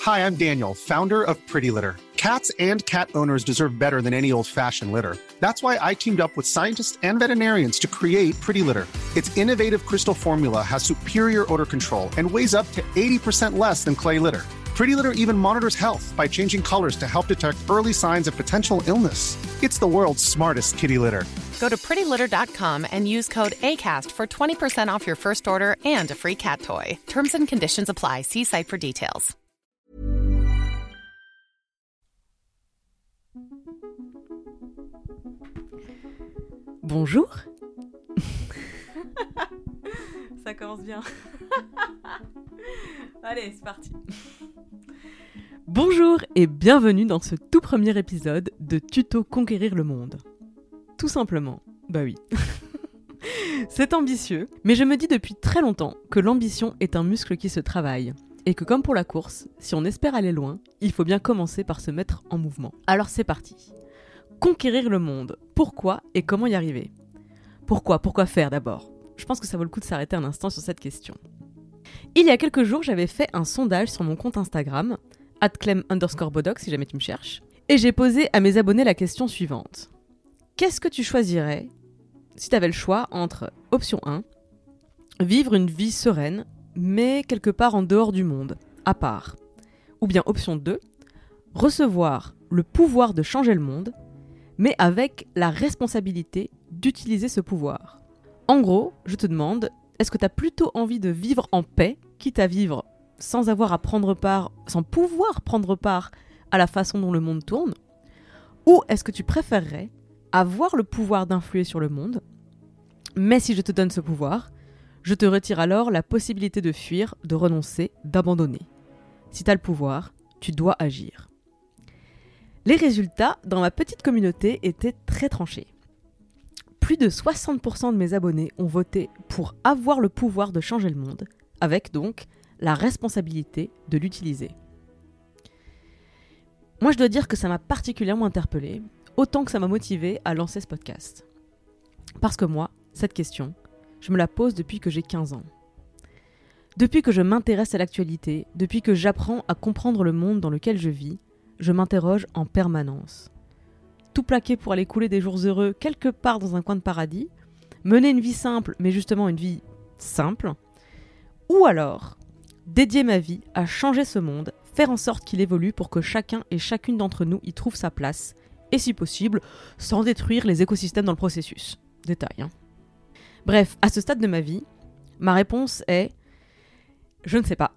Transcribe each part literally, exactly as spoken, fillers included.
Hi, I'm Daniel, founder of Pretty Litter. Cats and cat owners deserve better than any old-fashioned litter. That's why I teamed up with scientists and veterinarians to create Pretty Litter. Its innovative crystal formula has superior odor control and weighs up to eighty percent less than clay litter. Pretty Litter even monitors health by changing colors to help detect early signs of potential illness. It's the world's smartest kitty litter. Go to pretty litter dot com and use code ACAST for twenty percent off your first order and a free cat toy. Terms and conditions apply. See site for details. Bonjour. Ça commence bien. Allez, c'est parti. Bonjour et bienvenue dans ce tout premier épisode de Tuto Conquérir le Monde. Tout simplement, bah oui. C'est ambitieux, mais je me dis depuis très longtemps que l'ambition est un muscle qui se travaille. Et que comme pour la course, si on espère aller loin, il faut bien commencer par se mettre en mouvement. Alors c'est parti. Conquérir le monde. Pourquoi et comment y arriver ? Pourquoi ? Pourquoi faire d'abord ? Je pense que ça vaut le coup de s'arrêter un instant sur cette question. Il y a quelques jours, j'avais fait un sondage sur mon compte Instagram, arobase clem underscore bodoc si jamais tu me cherches, et j'ai posé à mes abonnés la question suivante. Qu'est-ce que tu choisirais si tu avais le choix entre option un, vivre une vie sereine, mais quelque part en dehors du monde, à part, ou bien option deux, recevoir le pouvoir de changer le monde, mais avec la responsabilité d'utiliser ce pouvoir. En gros, je te demande, est-ce que tu as plutôt envie de vivre en paix, quitte à vivre sans avoir à prendre part, sans pouvoir prendre part à la façon dont le monde tourne, ou est-ce que tu préférerais avoir le pouvoir d'influer sur le monde, mais si je te donne ce pouvoir, je te retire alors la possibilité de fuir, de renoncer, d'abandonner. Si tu as le pouvoir, tu dois agir. Les résultats dans ma petite communauté étaient très tranchés. Plus de soixante pour cent de mes abonnés ont voté pour avoir le pouvoir de changer le monde, avec donc la responsabilité de l'utiliser. Moi, je dois dire que ça m'a particulièrement interpellée, autant que ça m'a motivée à lancer ce podcast. Parce que moi, cette question, je me la pose depuis que j'ai quinze ans. Depuis que je m'intéresse à l'actualité, depuis que j'apprends à comprendre le monde dans lequel je vis, je m'interroge en permanence. Tout plaquer pour aller couler des jours heureux quelque part dans un coin de paradis, mener une vie simple, mais justement une vie simple, ou alors dédier ma vie à changer ce monde, faire en sorte qu'il évolue pour que chacun et chacune d'entre nous y trouve sa place, et si possible, sans détruire les écosystèmes dans le processus. Détail, hein. Bref, à ce stade de ma vie, ma réponse est « Je ne sais pas ».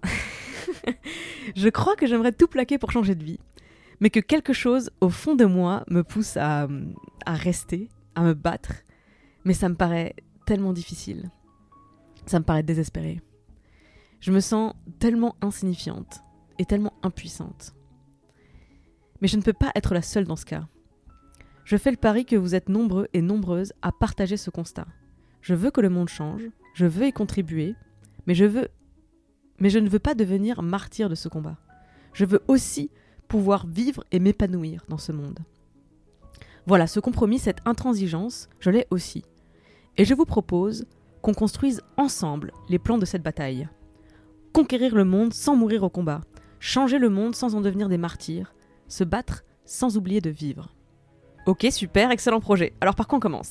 Je crois que j'aimerais tout plaquer pour changer de vie, mais que quelque chose au fond de moi me pousse à, à rester, à me battre, mais ça me paraît tellement difficile. Ça me paraît désespéré. Je me sens tellement insignifiante et tellement impuissante. Mais je ne peux pas être la seule dans ce cas. Je fais le pari que vous êtes nombreux et nombreuses à partager ce constat. Je veux que le monde change, je veux y contribuer, mais je veux, mais je ne veux pas devenir martyr de ce combat. Je veux aussi pouvoir vivre et m'épanouir dans ce monde. Voilà, ce compromis, cette intransigeance, je l'ai aussi. Et je vous propose qu'on construise ensemble les plans de cette bataille. Conquérir le monde sans mourir au combat, changer le monde sans en devenir des martyrs, se battre sans oublier de vivre. Ok, super, excellent projet. Alors par quoi on commence ?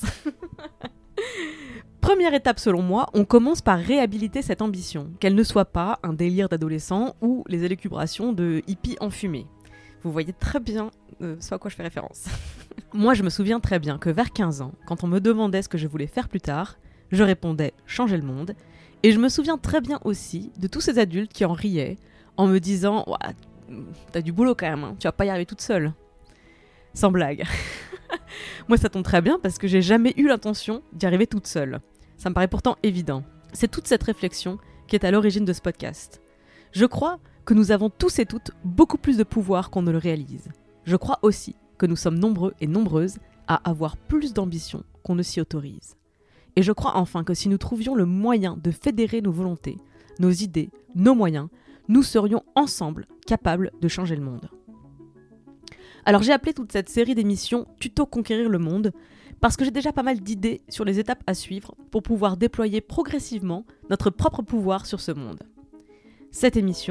Première étape selon moi, on commence par réhabiliter cette ambition, qu'elle ne soit pas un délire d'adolescent ou les élucubrations de hippies enfumés. Vous voyez très bien euh, ce à quoi je fais référence. Moi, je me souviens très bien que vers quinze ans, quand on me demandait ce que je voulais faire plus tard, je répondais « changer le monde ». Et je me souviens très bien aussi de tous ces adultes qui en riaient en me disant « T'as du boulot quand même, hein, tu vas pas y arriver toute seule ». Sans blague. Moi, ça tombe très bien parce que j'ai jamais eu l'intention d'y arriver toute seule. Ça me paraît pourtant évident. C'est toute cette réflexion qui est à l'origine de ce podcast. Je crois que nous avons tous et toutes beaucoup plus de pouvoir qu'on ne le réalise. Je crois aussi que nous sommes nombreux et nombreuses à avoir plus d'ambition qu'on ne s'y autorise. Et je crois enfin que si nous trouvions le moyen de fédérer nos volontés, nos idées, nos moyens, nous serions ensemble capables de changer le monde. Alors j'ai appelé toute cette série d'émissions « Tuto Conquérir le monde » parce que j'ai déjà pas mal d'idées sur les étapes à suivre pour pouvoir déployer progressivement notre propre pouvoir sur ce monde. Cette émission,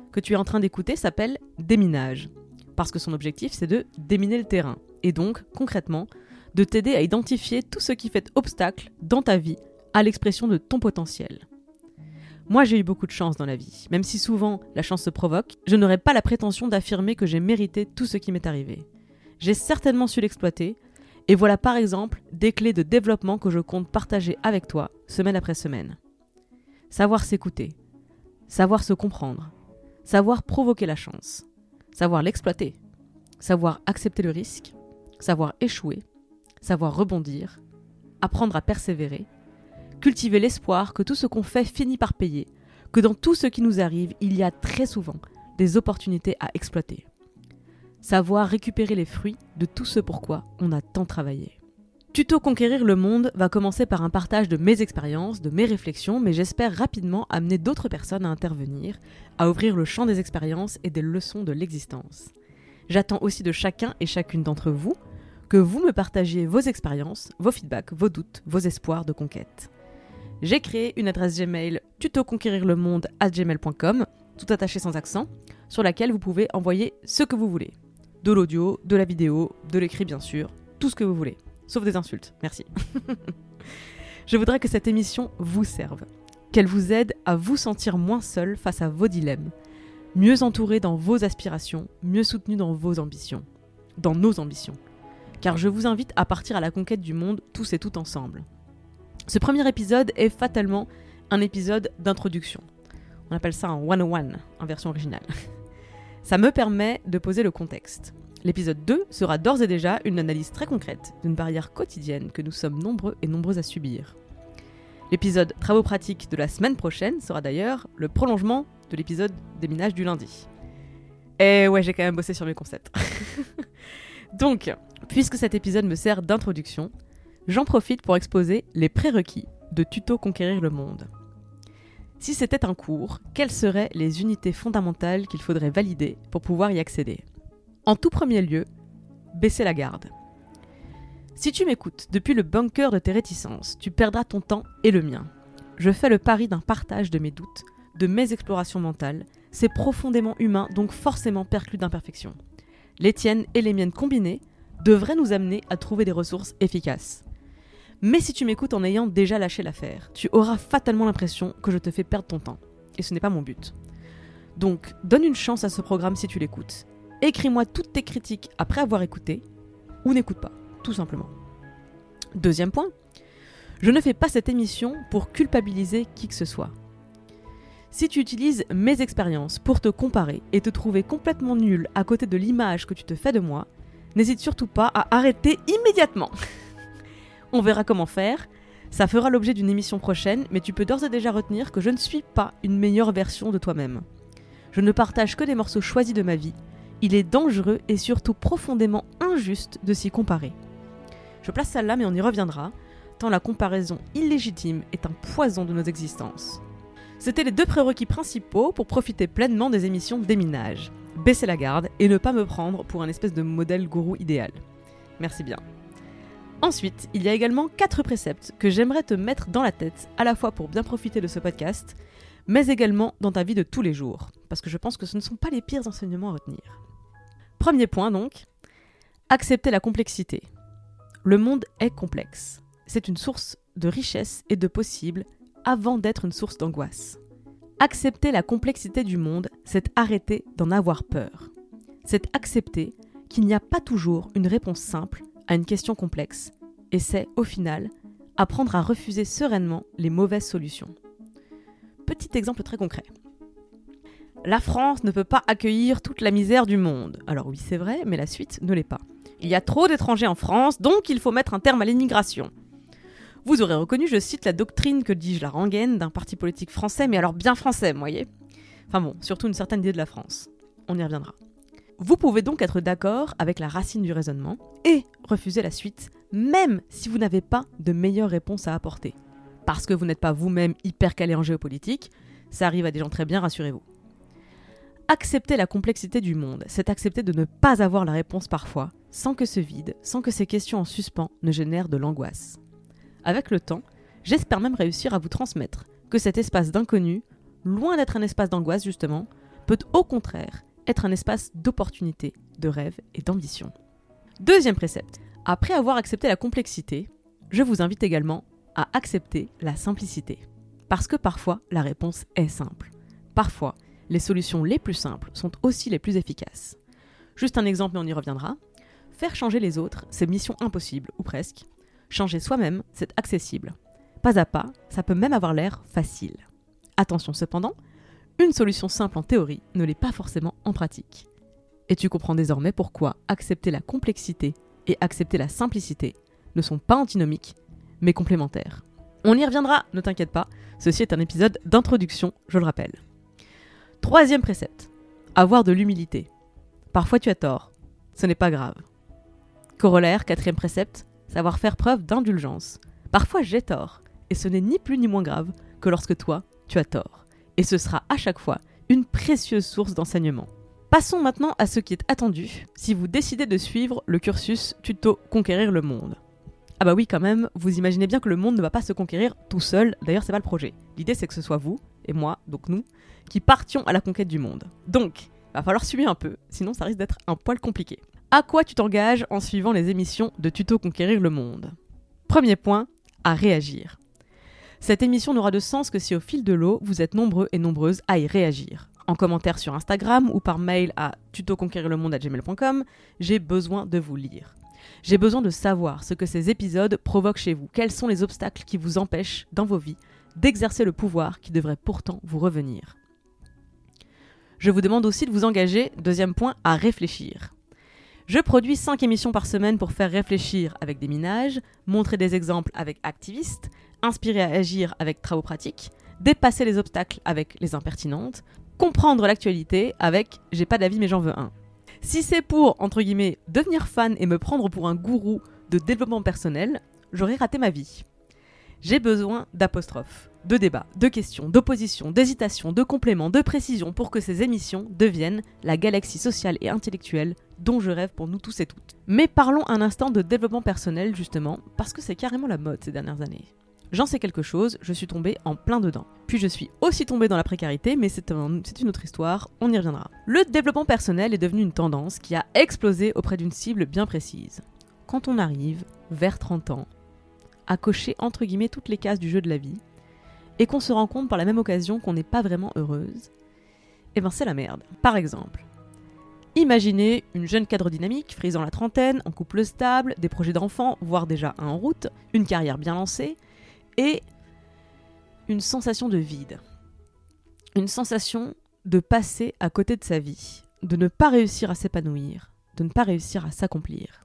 que tu es en train d'écouter s'appelle Déminage, parce que son objectif c'est de déminer le terrain, et donc, concrètement, de t'aider à identifier tout ce qui fait obstacle dans ta vie à l'expression de ton potentiel. Moi, j'ai eu beaucoup de chance dans la vie. Même si souvent la chance se provoque, je n'aurais pas la prétention d'affirmer que j'ai mérité tout ce qui m'est arrivé. J'ai certainement su l'exploiter, et voilà par exemple des clés de développement que je compte partager avec toi, semaine après semaine. Savoir s'écouter, savoir se comprendre, savoir provoquer la chance, savoir l'exploiter, savoir accepter le risque, savoir échouer, savoir rebondir, apprendre à persévérer, cultiver l'espoir que tout ce qu'on fait finit par payer, que dans tout ce qui nous arrive, il y a très souvent des opportunités à exploiter. Savoir récupérer les fruits de tout ce pourquoi on a tant travaillé. Tuto Conquérir le monde va commencer par un partage de mes expériences, de mes réflexions, mais j'espère rapidement amener d'autres personnes à intervenir, à ouvrir le champ des expériences et des leçons de l'existence. J'attends aussi de chacun et chacune d'entre vous que vous me partagiez vos expériences, vos feedbacks, vos doutes, vos espoirs de conquête. J'ai créé une adresse Gmail tutoconquérirlemonde arobase gmail point com, tout attaché sans accent, sur laquelle vous pouvez envoyer ce que vous voulez. De l'audio, de la vidéo, de l'écrit bien sûr, tout ce que vous voulez. Sauf des insultes, merci. Je voudrais que cette émission vous serve, qu'elle vous aide à vous sentir moins seul face à vos dilemmes, mieux entouré dans vos aspirations, mieux soutenu dans vos ambitions, dans nos ambitions. Car je vous invite à partir à la conquête du monde tous et toutes ensemble. Ce premier épisode est fatalement un épisode d'introduction. On appelle ça un cent un en version originale. Ça me permet de poser le contexte. L'épisode deux sera d'ores et déjà une analyse très concrète d'une barrière quotidienne que nous sommes nombreux et nombreuses à subir. L'épisode travaux pratiques de la semaine prochaine sera d'ailleurs le prolongement de l'épisode déminage du lundi. Et ouais, j'ai quand même bossé sur mes concepts. Donc, puisque cet épisode me sert d'introduction, j'en profite pour exposer les prérequis de Tuto Conquérir le monde. Si c'était un cours, quelles seraient les unités fondamentales qu'il faudrait valider pour pouvoir y accéder ? En tout premier lieu, baisser la garde. Si tu m'écoutes depuis le bunker de tes réticences, tu perdras ton temps et le mien. Je fais le pari d'un partage de mes doutes, de mes explorations mentales. C'est profondément humain, donc forcément perclus d'imperfections. Les tiennes et les miennes combinées devraient nous amener à trouver des ressources efficaces. Mais si tu m'écoutes en ayant déjà lâché l'affaire, tu auras fatalement l'impression que je te fais perdre ton temps. Et ce n'est pas mon but. Donc, donne une chance à ce programme si tu l'écoutes. Écris-moi toutes tes critiques après avoir écouté, ou n'écoute pas, tout simplement. Deuxième point, je ne fais pas cette émission pour culpabiliser qui que ce soit. Si tu utilises mes expériences pour te comparer et te trouver complètement nul à côté de l'image que tu te fais de moi, n'hésite surtout pas à arrêter immédiatement. On verra comment faire, ça fera l'objet d'une émission prochaine, mais tu peux d'ores et déjà retenir que je ne suis pas une meilleure version de toi-même. Je ne partage que des morceaux choisis de ma vie. Il est dangereux et surtout profondément injuste de s'y comparer. Je place ça là, mais on y reviendra, tant la comparaison illégitime est un poison de nos existences. C'était les deux prérequis principaux pour profiter pleinement des émissions Déminage. Baisser la garde et ne pas me prendre pour un espèce de modèle gourou idéal. Merci bien. Ensuite, il y a également quatre préceptes que j'aimerais te mettre dans la tête, à la fois pour bien profiter de ce podcast, mais également dans ta vie de tous les jours, parce que je pense que ce ne sont pas les pires enseignements à retenir. Premier point donc, accepter la complexité. Le monde est complexe. C'est une source de richesse et de possible avant d'être une source d'angoisse. Accepter la complexité du monde, c'est arrêter d'en avoir peur. C'est accepter qu'il n'y a pas toujours une réponse simple à une question complexe, et c'est, au final, apprendre à refuser sereinement les mauvaises solutions. Petit exemple très concret. La France ne peut pas accueillir toute la misère du monde. Alors oui, c'est vrai, mais la suite ne l'est pas. Il y a trop d'étrangers en France, donc il faut mettre un terme à l'immigration. Vous aurez reconnu, je cite la doctrine, que dis-je, la rengaine d'un parti politique français, mais alors bien français, vous voyez. Enfin bon, surtout une certaine idée de la France. On y reviendra. Vous pouvez donc être d'accord avec la racine du raisonnement et refuser la suite, même si vous n'avez pas de meilleure réponse à apporter. Parce que vous n'êtes pas vous-même hyper calé en géopolitique, ça arrive à des gens très bien, rassurez-vous. Accepter la complexité du monde, c'est accepter de ne pas avoir la réponse parfois, sans que ce vide, sans que ces questions en suspens ne génèrent de l'angoisse. Avec le temps, j'espère même réussir à vous transmettre que cet espace d'inconnu, loin d'être un espace d'angoisse justement, peut au contraire être un espace d'opportunité, de rêve et d'ambition. Deuxième précepte. Après avoir accepté la complexité, je vous invite également à accepter la simplicité. Parce que parfois, la réponse est simple. Parfois, les solutions les plus simples sont aussi les plus efficaces. Juste un exemple, mais on y reviendra. Faire changer les autres, c'est mission impossible, ou presque. Changer soi-même, c'est accessible. Pas à pas, ça peut même avoir l'air facile. Attention cependant, une solution simple en théorie ne l'est pas forcément en pratique. Et tu comprends désormais pourquoi accepter la complexité et accepter la simplicité ne sont pas antinomiques, mais complémentaires. On y reviendra, ne t'inquiète pas, ceci est un épisode d'introduction, je le rappelle. Troisième précepte, avoir de l'humilité. Parfois tu as tort, ce n'est pas grave. Corollaire, quatrième précepte, savoir faire preuve d'indulgence. Parfois j'ai tort, et ce n'est ni plus ni moins grave que lorsque toi, tu as tort. Et ce sera à chaque fois une précieuse source d'enseignement. Passons maintenant à ce qui est attendu si vous décidez de suivre le cursus tuto Conquérir le monde. Ah bah oui quand même, vous imaginez bien que le monde ne va pas se conquérir tout seul, d'ailleurs c'est pas le projet. L'idée c'est que ce soit vous, et moi, donc nous, qui partions à la conquête du monde. Donc, va falloir suivre un peu, sinon ça risque d'être un poil compliqué. À quoi tu t'engages en suivant les émissions de tuto Conquérir le monde ? Premier point, à réagir. Cette émission n'aura de sens que si au fil de l'eau, vous êtes nombreux et nombreuses à y réagir. En commentaire sur Instagram ou par mail à tuto conquérir le monde arobase gmail point com, j'ai besoin de vous lire. J'ai besoin de savoir ce que ces épisodes provoquent chez vous, quels sont les obstacles qui vous empêchent, dans vos vies, d'exercer le pouvoir qui devrait pourtant vous revenir. Je vous demande aussi de vous engager, deuxième point, à réfléchir. Je produis cinq émissions par semaine pour faire réfléchir avec des minages, montrer des exemples avec activistes, inspirer à agir avec travaux pratiques, dépasser les obstacles avec les impertinentes, comprendre l'actualité avec « j'ai pas d'avis mais j'en veux un ». Si c'est pour, entre guillemets, devenir fan et me prendre pour un gourou de développement personnel, j'aurais raté ma vie. J'ai besoin d'apostrophes, de débats, de questions, d'oppositions, d'hésitations, de compléments, de précisions pour que ces émissions deviennent la galaxie sociale et intellectuelle dont je rêve pour nous tous et toutes. Mais parlons un instant de développement personnel justement, parce que c'est carrément la mode ces dernières années. J'en sais quelque chose, je suis tombée en plein dedans. Puis je suis aussi tombée dans la précarité, mais c'est, un, c'est une autre histoire, on y reviendra. Le développement personnel est devenu une tendance qui a explosé auprès d'une cible bien précise. Quand on arrive, vers trente ans, à cocher entre guillemets toutes les cases du jeu de la vie, et qu'on se rend compte par la même occasion qu'on n'est pas vraiment heureuse, eh ben c'est la merde. Par exemple, imaginez une jeune cadre dynamique, frisant la trentaine, en couple stable, des projets d'enfants, voire déjà un en route, une carrière bien lancée, et une sensation de vide. Une sensation de passer à côté de sa vie, de ne pas réussir à s'épanouir, de ne pas réussir à s'accomplir.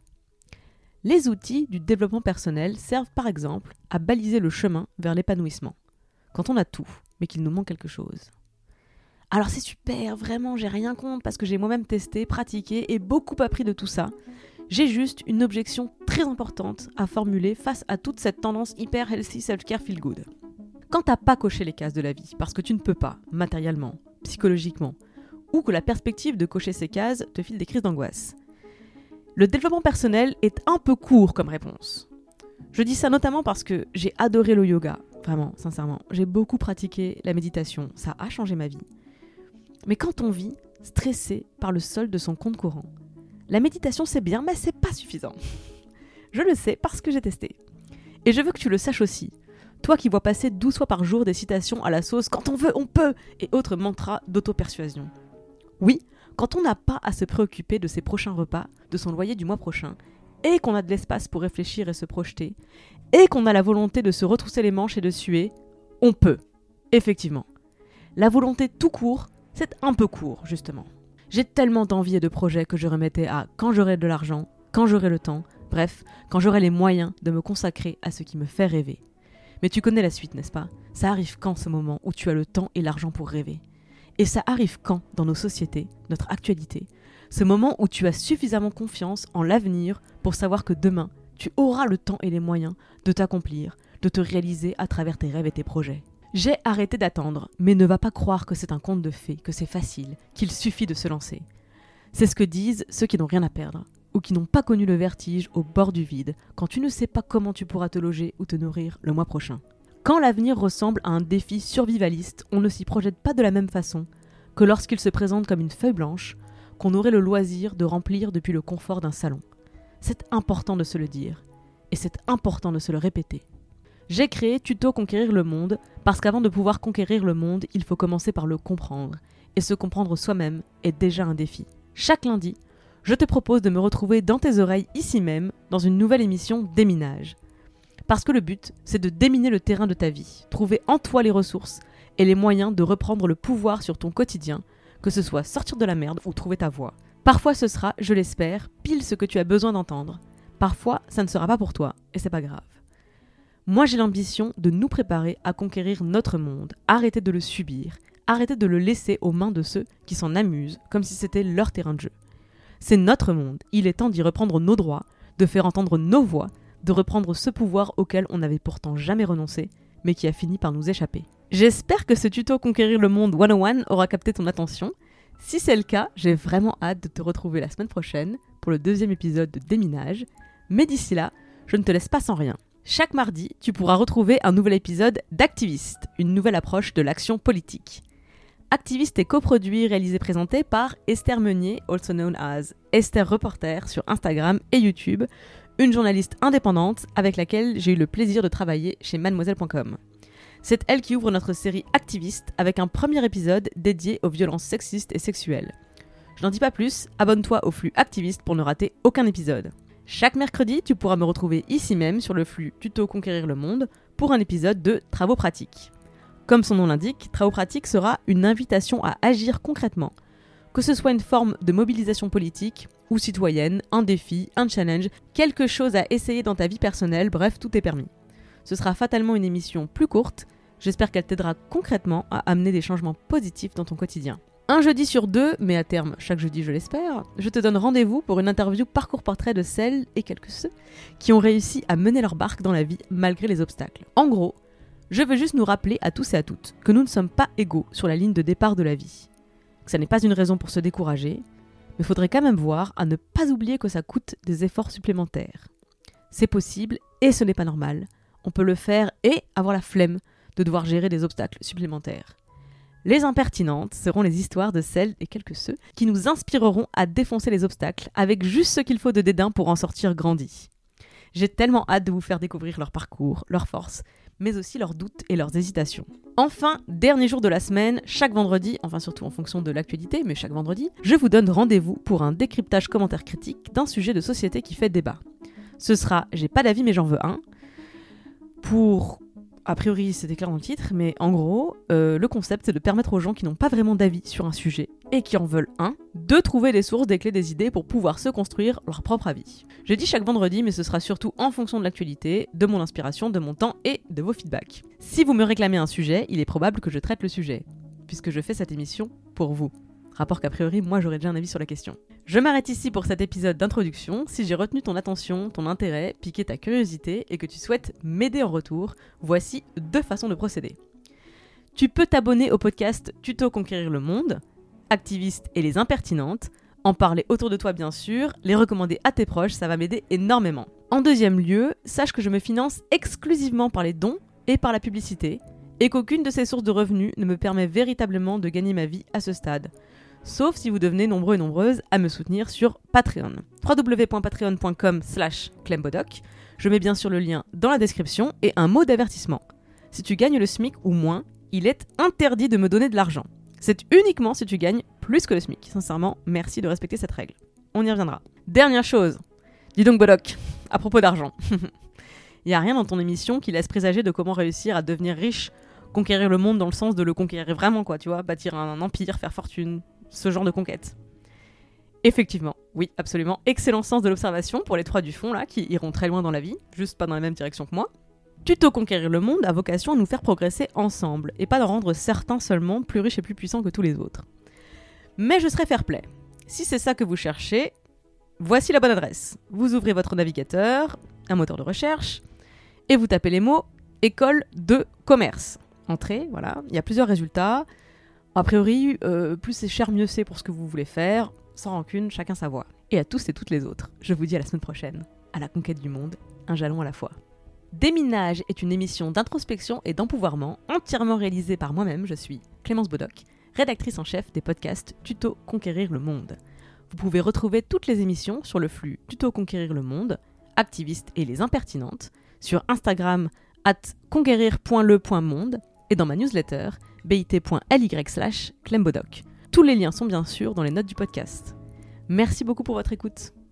Les outils du développement personnel servent par exemple à baliser le chemin vers l'épanouissement, quand on a tout, mais qu'il nous manque quelque chose. Alors c'est super, vraiment, j'ai rien contre parce que j'ai moi-même testé, pratiqué et beaucoup appris de tout ça. J'ai juste une objection très importante à formuler face à toute cette tendance hyper healthy self-care feel good. Quand t'as pas coché les cases de la vie, parce que tu ne peux pas, matériellement, psychologiquement, ou que la perspective de cocher ces cases te file des crises d'angoisse, le développement personnel est un peu court comme réponse. Je dis ça notamment parce que j'ai adoré le yoga, vraiment, sincèrement. J'ai beaucoup pratiqué la méditation, ça a changé ma vie. Mais quand on vit stressé par le solde de son compte courant, la méditation c'est bien, mais c'est pas suffisant. Je le sais parce que j'ai testé. Et je veux que tu le saches aussi. Toi qui vois passer douze fois par jour des citations à la sauce « quand on veut, on peut » et autres mantras d'auto-persuasion. Oui, quand on n'a pas à se préoccuper de ses prochains repas, de son loyer du mois prochain, et qu'on a de l'espace pour réfléchir et se projeter, et qu'on a la volonté de se retrousser les manches et de suer, on peut, effectivement. La volonté tout court, c'est un peu court, justement. J'ai tellement d'envie et de projets que je remettais à quand j'aurai de l'argent, quand j'aurai le temps, bref, quand j'aurai les moyens de me consacrer à ce qui me fait rêver. Mais tu connais la suite, n'est-ce pas ? Ça arrive quand ce moment où tu as le temps et l'argent pour rêver ? Et ça arrive quand, dans nos sociétés, notre actualité, ce moment où tu as suffisamment confiance en l'avenir pour savoir que demain, tu auras le temps et les moyens de t'accomplir, de te réaliser à travers tes rêves et tes projets. J'ai arrêté d'attendre, mais ne va pas croire que c'est un conte de fées, que c'est facile, qu'il suffit de se lancer. C'est ce que disent ceux qui n'ont rien à perdre, ou qui n'ont pas connu le vertige au bord du vide, quand tu ne sais pas comment tu pourras te loger ou te nourrir le mois prochain. Quand l'avenir ressemble à un défi survivaliste, on ne s'y projette pas de la même façon, que lorsqu'il se présente comme une feuille blanche, qu'on aurait le loisir de remplir depuis le confort d'un salon. C'est important de se le dire, et c'est important de se le répéter. J'ai créé Tuto Conquérir le Monde parce qu'avant de pouvoir conquérir le monde, il faut commencer par le comprendre, et se comprendre soi-même est déjà un défi. Chaque lundi, je te propose de me retrouver dans tes oreilles ici même, dans une nouvelle émission Déminage. Parce que le but, c'est de déminer le terrain de ta vie, trouver en toi les ressources et les moyens de reprendre le pouvoir sur ton quotidien, que ce soit sortir de la merde ou trouver ta voie. Parfois ce sera, je l'espère, pile ce que tu as besoin d'entendre. Parfois, ça ne sera pas pour toi, et c'est pas grave. Moi j'ai l'ambition de nous préparer à conquérir notre monde, arrêter de le subir, arrêter de le laisser aux mains de ceux qui s'en amusent, comme si c'était leur terrain de jeu. C'est notre monde, il est temps d'y reprendre nos droits, de faire entendre nos voix, de reprendre ce pouvoir auquel on n'avait pourtant jamais renoncé, mais qui a fini par nous échapper. J'espère que ce tuto Conquérir le Monde cent un aura capté ton attention. Si c'est le cas, j'ai vraiment hâte de te retrouver la semaine prochaine pour le deuxième épisode de Déminage. Mais d'ici là, je ne te laisse pas sans rien. Chaque mardi, tu pourras retrouver un nouvel épisode d'Activiste, une nouvelle approche de l'action politique. Activiste est coproduit, réalisé, présenté par Esther Meunier, also known as Esther Reporter sur Instagram et YouTube, une journaliste indépendante avec laquelle j'ai eu le plaisir de travailler chez mademoiselle point com. C'est elle qui ouvre notre série Activiste avec un premier épisode dédié aux violences sexistes et sexuelles. Je n'en dis pas plus, abonne-toi au flux Activiste pour ne rater aucun épisode. Chaque mercredi, tu pourras me retrouver ici même sur le flux Tuto Conquérir le Monde pour un épisode de Travaux pratiques. Comme son nom l'indique, Travaux pratiques sera une invitation à agir concrètement. Que ce soit une forme de mobilisation politique ou citoyenne, un défi, un challenge, quelque chose à essayer dans ta vie personnelle, bref, tout est permis. Ce sera fatalement une émission plus courte, j'espère qu'elle t'aidera concrètement à amener des changements positifs dans ton quotidien. Un jeudi sur deux, mais à terme chaque jeudi je l'espère, je te donne rendez-vous pour une interview parcours-portrait de celles et quelques ceux qui ont réussi à mener leur barque dans la vie malgré les obstacles. En gros, je veux juste nous rappeler à tous et à toutes que nous ne sommes pas égaux sur la ligne de départ de la vie. Que ça n'est pas une raison pour se décourager, mais il faudrait quand même voir à ne pas oublier que ça coûte des efforts supplémentaires. C'est possible et ce n'est pas normal. On peut le faire et avoir la flemme de devoir gérer des obstacles supplémentaires. Les impertinentes seront les histoires de celles et quelques ceux qui nous inspireront à défoncer les obstacles avec juste ce qu'il faut de dédain pour en sortir grandis. J'ai tellement hâte de vous faire découvrir leur parcours, leurs forces, mais aussi leurs doutes et leurs hésitations. Enfin, dernier jour de la semaine, chaque vendredi, enfin surtout en fonction de l'actualité, mais chaque vendredi, je vous donne rendez-vous pour un décryptage commentaire critique d'un sujet de société qui fait débat. Ce sera « J'ai pas d'avis mais j'en veux un » pour... A priori, c'était clair dans le titre, mais en gros, euh, le concept, c'est de permettre aux gens qui n'ont pas vraiment d'avis sur un sujet et qui en veulent un, de trouver des sources, des clés, des idées pour pouvoir se construire leur propre avis. J'ai dit chaque vendredi, mais ce sera surtout en fonction de l'actualité, de mon inspiration, de mon temps et de vos feedbacks. Si vous me réclamez un sujet, il est probable que je traite le sujet, puisque je fais cette émission pour vous. Rapport qu'a priori, moi j'aurais déjà un avis sur la question. Je m'arrête ici pour cet épisode d'introduction. Si j'ai retenu ton attention, ton intérêt, piqué ta curiosité et que tu souhaites m'aider en retour, voici deux façons de procéder. Tu peux t'abonner au podcast Tuto Conquérir le Monde, Activiste et les impertinentes, en parler autour de toi bien sûr, les recommander à tes proches, ça va m'aider énormément. En deuxième lieu, sache que je me finance exclusivement par les dons et par la publicité, et qu'aucune de ces sources de revenus ne me permet véritablement de gagner ma vie à ce stade. Sauf si vous devenez nombreux et nombreuses à me soutenir sur Patreon. w w w point patreon point com slash clembodoc. Je mets bien sûr le lien dans la description et un mot d'avertissement. Si tu gagnes le SMIC ou moins, il est interdit de me donner de l'argent. C'est uniquement si tu gagnes plus que le SMIC. Sincèrement, merci de respecter cette règle. On y reviendra. Dernière chose. Dis donc Bodoc, à propos d'argent. Il n'y a rien dans ton émission qui laisse présager de comment réussir à devenir riche, conquérir le monde dans le sens de le conquérir vraiment, quoi, tu vois, bâtir un empire, faire fortune, ce genre de conquête. Effectivement, oui, absolument. Excellent sens de l'observation pour les trois du fond, là, qui iront très loin dans la vie, juste pas dans la même direction que moi. Tuto Conquérir le Monde a vocation à nous faire progresser ensemble, et pas de rendre certains seulement plus riches et plus puissants que tous les autres. Mais je serai fair-play. Si c'est ça que vous cherchez, voici la bonne adresse. Vous ouvrez votre navigateur, un moteur de recherche, et vous tapez les mots « école de commerce ». Entrée, voilà, il y a plusieurs résultats. A priori, euh, plus c'est cher, mieux c'est pour ce que vous voulez faire. Sans rancune, chacun sa voie. Et à tous et toutes les autres, je vous dis à la semaine prochaine. À la conquête du monde, un jalon à la fois. Déminage est une émission d'introspection et d'empouvoirment entièrement réalisée par moi-même, je suis Clémence Bodoc, rédactrice en chef des podcasts Tuto Conquérir le Monde. Vous pouvez retrouver toutes les émissions sur le flux Tuto Conquérir le Monde, Activistes et les Impertinentes, sur Instagram arobase conquérir point le point monde et dans ma newsletter bit.ly slash clembodoc. Tous les liens sont bien sûr dans les notes du podcast. Merci beaucoup pour votre écoute.